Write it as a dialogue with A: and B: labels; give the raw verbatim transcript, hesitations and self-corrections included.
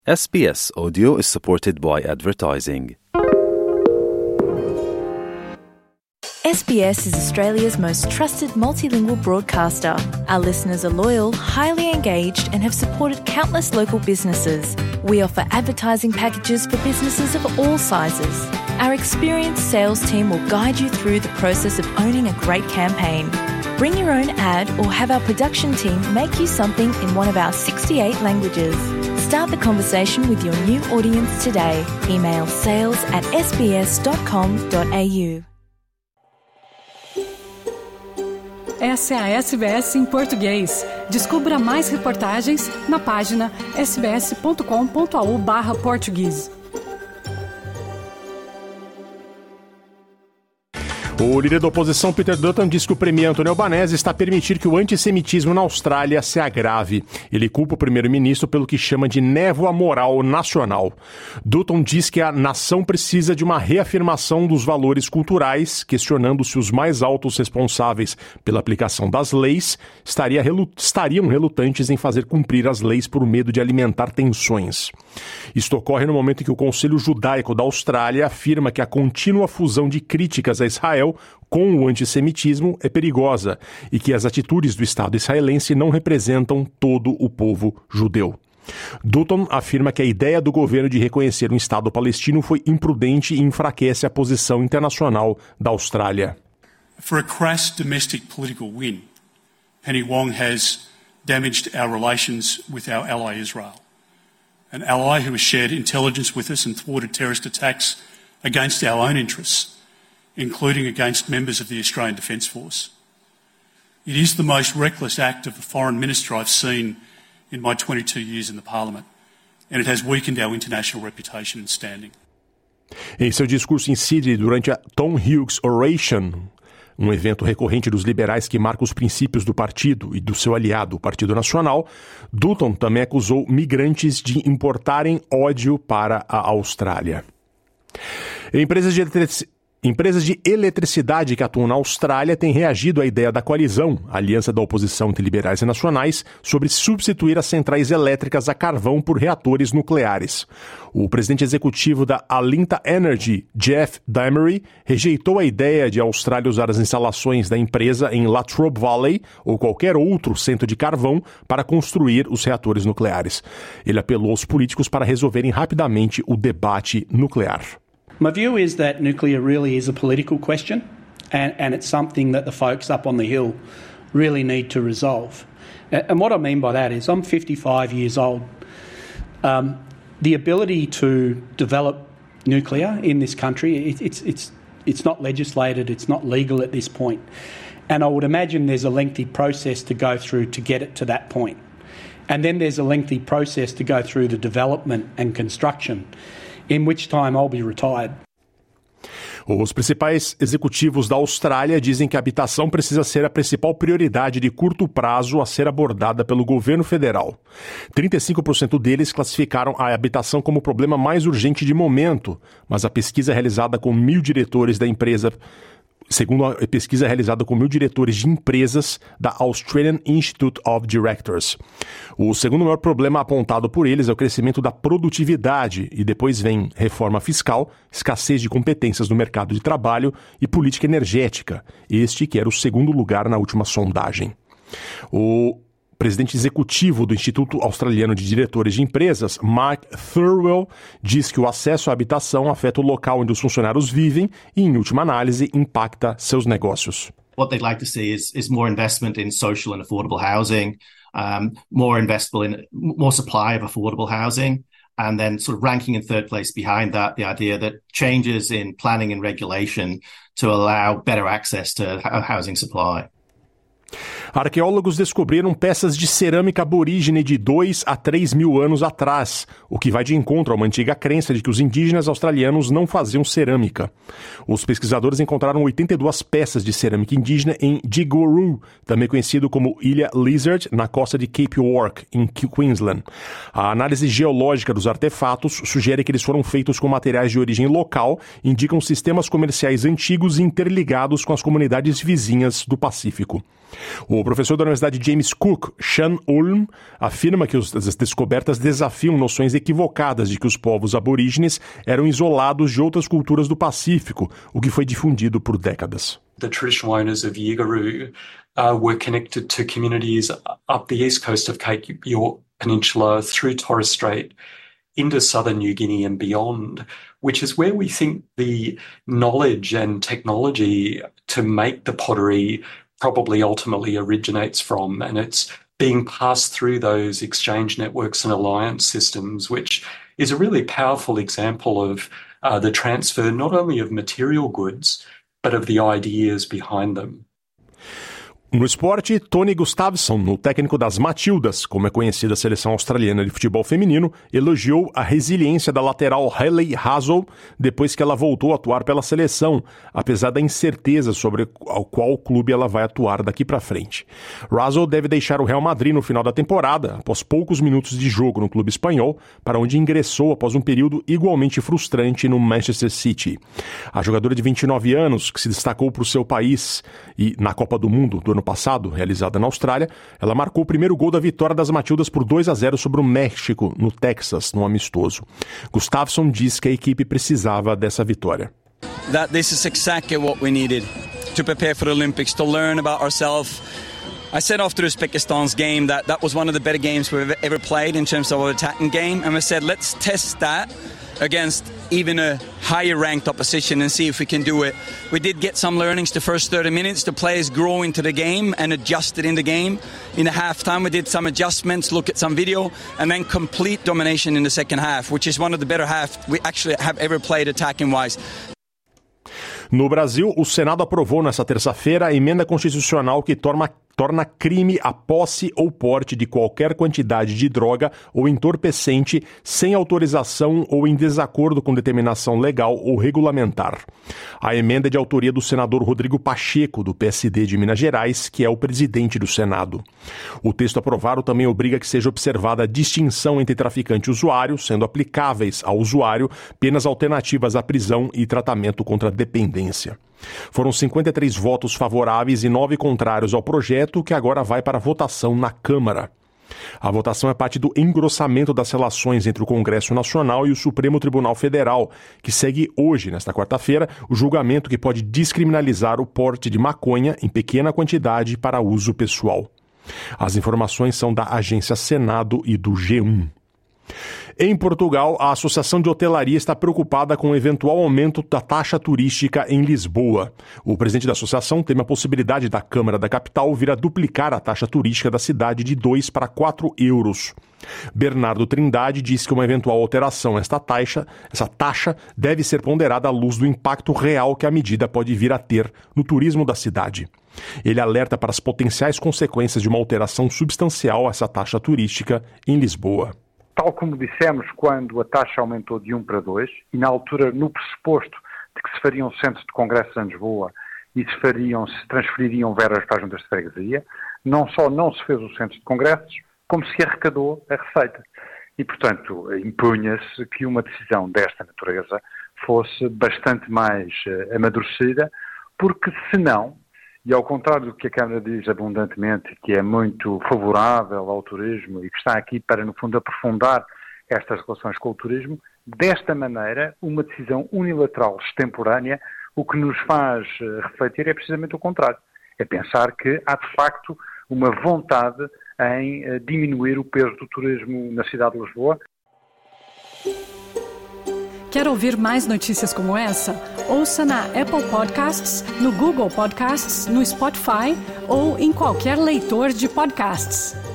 A: S B S Audio is supported by advertising.
B: S B S is Australia's most trusted multilingual broadcaster. Our listeners are loyal, highly engaged, and have supported countless local businesses. We offer advertising packages for businesses of all sizes. Our experienced sales team will guide you through the process of owning a great campaign. Bring your own ad or have our production team make you something in one of our sixty-eight languages. Start the conversation with your new audience today. Email sales at s b s dot com dot a u.
C: Essa é a S B S em português. Descubra mais reportagens na página s b s ponto com ponto a u barra português.
D: O líder da oposição, Peter Dutton, diz que o premier António Albanese está a permitir que o antissemitismo na Austrália se agrave. Ele culpa o primeiro-ministro pelo que chama de névoa moral nacional. Dutton diz que a nação precisa de uma reafirmação dos valores culturais, questionando se os mais altos responsáveis pela aplicação das leis estaria relu- estariam relutantes em fazer cumprir as leis por medo de alimentar tensões. Isto ocorre no momento em que o Conselho Judaico da Austrália afirma que a contínua fusão de críticas a Israel com o antissemitismo é perigosa e que as atitudes do Estado israelense não representam todo o povo judeu. Dutton afirma que a ideia do governo de reconhecer um Estado palestino foi imprudente e enfraquece a posição internacional da Austrália.
E: For a crass domestic political win, Penny Wong has damaged our relations with our ally Israel, an ally who has shared intelligence with us and thwarted terrorist attacks against our own interests, including against members of the Australian Defence Force. It is the most reckless act of a foreign minister I've seen in my twenty-two years in the Parliament, and it has weakened our international reputation and standing.
D: Em seu discurso em Sydney durante a Tom Hughes Oration, um evento recorrente dos liberais que marca os princípios do partido e do seu aliado, o Partido Nacional, Dutton também acusou migrantes de importarem ódio para a Austrália. Empresas de eletricidade Empresas de eletricidade que atuam na Austrália têm reagido à ideia da coalizão, a aliança da oposição entre liberais e nacionais, sobre substituir as centrais elétricas a carvão por reatores nucleares. O presidente executivo da Alinta Energy, Jeff Damery, rejeitou a ideia de a Austrália usar as instalações da empresa em Latrobe Valley ou qualquer outro centro de carvão para construir os reatores nucleares. Ele apelou aos políticos para resolverem rapidamente o debate nuclear.
F: My view is that nuclear really is a political question, and, and it's something that the folks up on the Hill really need to resolve. And what I mean by that is I'm fifty-five years old. Um, the ability to develop nuclear in this country, it, it's, it's, it's not legislated, it's not legal at this point. And I would imagine there's a lengthy process to go through to get it to that point. And then there's a lengthy process to go through the development and construction, in which time I'll be retired.
D: Os principais executivos da Austrália dizem que a habitação precisa ser a principal prioridade de curto prazo a ser abordada pelo governo federal. trinta e cinco por cento deles classificaram a habitação como o problema mais urgente de momento, mas a pesquisa realizada com mil diretores da empresa Segundo a pesquisa realizada com mil diretores de empresas da Australian Institute of Directors. O segundo maior problema apontado por eles é o crescimento da produtividade e depois vem reforma fiscal, escassez de competências no mercado de trabalho e política energética, este que era o segundo lugar na última sondagem. O presidente executivo do Instituto Australiano de Diretores de Empresas, Mark Thurwell, diz que o acesso à habitação afeta o local onde os funcionários vivem e, em última análise, impacta seus negócios.
G: What they'd like to see is, is more investment in social and affordable housing, um, more investable in more supply of affordable housing, and then sort of ranking in third place behind that, the idea that changes in planning and regulation to allow better access to housing supply.
D: Arqueólogos descobriram peças de cerâmica aborígene de dois a três mil anos atrás, o que vai de encontro a uma antiga crença de que os indígenas australianos não faziam cerâmica. Os pesquisadores encontraram oitenta e duas peças de cerâmica indígena em Diggoru, também conhecido como Ilha Lizard, na costa de Cape York, em Queensland. A análise geológica dos artefatos sugere que eles foram feitos com materiais de origem local e indicam sistemas comerciais antigos interligados com as comunidades vizinhas do Pacífico. O O professor da Universidade James Cook, Sean Ulm, afirma que as descobertas desafiam noções equivocadas de que os povos aborígenes eram isolados de outras culturas do Pacífico, o que foi difundido por décadas.
H: The traditional owners of Yigaroo uh, were connected to communities up the east coast of Cape York Peninsula through Torres Strait into southern New Guinea and beyond, which is where we think the knowledge and technology to make the pottery probably ultimately originates from, and it's being passed through those exchange networks and alliance systems, which is a really powerful example of uh, the transfer not only of material goods, but of the ideas behind them.
D: No esporte, Tony Gustafsson, o técnico das Matildas, como é conhecida a seleção australiana de futebol feminino, elogiou a resiliência da lateral Hayley Hazel depois que ela voltou a atuar pela seleção, apesar da incerteza sobre ao qual clube ela vai atuar daqui para frente. Hazel deve deixar o Real Madrid no final da temporada, após poucos minutos de jogo no clube espanhol, para onde ingressou após um período igualmente frustrante no Manchester City. A jogadora de vinte e nove anos, que se destacou para o seu país e na Copa do Mundo do ano passado, realizada na Austrália, ela marcou o primeiro gol da vitória das Matildas por dois a zero sobre o México, no Texas, no amistoso. Gustafsson diz que a equipe precisava dessa vitória.
I: That this is exactly what we needed to prepare for the Olympics, to learn about ourselves. I said after Uzbekistan's game that that was one of the better games we've ever played in terms of our attacking game, and we said let's test that against even a higher ranked opposition and see if we can do it. We did get some learnings the first thirty minutes. The players grow into the game and adjusted in the game. In the halftime we did some adjustments, look at some video, and then complete domination in the second half, which is one of the better halves we actually have ever played attacking-wise.
D: No Brasil, o Senado aprovou nesta terça-feira a emenda constitucional que torna, torna crime a posse ou porte de qualquer quantidade de droga ou entorpecente sem autorização ou em desacordo com determinação legal ou regulamentar. A emenda é de autoria do senador Rodrigo Pacheco, do P S D de Minas Gerais, que é o presidente do Senado. O texto aprovado também obriga que seja observada a distinção entre traficante e usuário, sendo aplicáveis ao usuário penas alternativas à prisão e tratamento contra a dependência. Foram cinquenta e três votos favoráveis e nove contrários ao projeto, que agora vai para a votação na Câmara. A votação é parte do engrossamento das relações entre o Congresso Nacional e o Supremo Tribunal Federal, que segue hoje, nesta quarta-feira, o julgamento que pode descriminalizar o porte de maconha em pequena quantidade para uso pessoal. As informações são da Agência Senado e do G um. Em Portugal, a Associação de Hotelaria está preocupada com o eventual aumento da taxa turística em Lisboa. O presidente da associação teme a possibilidade da Câmara da capital vir a duplicar a taxa turística da cidade de dois para quatro euros. Bernardo Trindade diz que uma eventual alteração a esta taxa, essa taxa deve ser ponderada à luz do impacto real que a medida pode vir a ter no turismo da cidade. Ele alerta para as potenciais consequências de uma alteração substancial a essa taxa turística em Lisboa.
J: Tal como dissemos quando a taxa aumentou de um para dois, e na altura no pressuposto de que se fariam centros de congressos em Lisboa e se, fariam, se transfeririam verbas para as juntas de freguesia, não só não se fez o centro de congressos, como se arrecadou a receita. E, portanto, impunha-se que uma decisão desta natureza fosse bastante mais uh, amadurecida, porque senão, e ao contrário do que a Câmara diz abundantemente, que é muito favorável ao turismo e que está aqui para, no fundo, aprofundar estas relações com o turismo, desta maneira, uma decisão unilateral extemporânea, o que nos faz refletir é precisamente o contrário. É pensar que há, de facto, uma vontade em diminuir o peso do turismo na cidade de Lisboa.
C: Quer ouvir mais notícias como essa? Ouça na Apple Podcasts, no Google Podcasts, no Spotify ou em qualquer leitor de podcasts.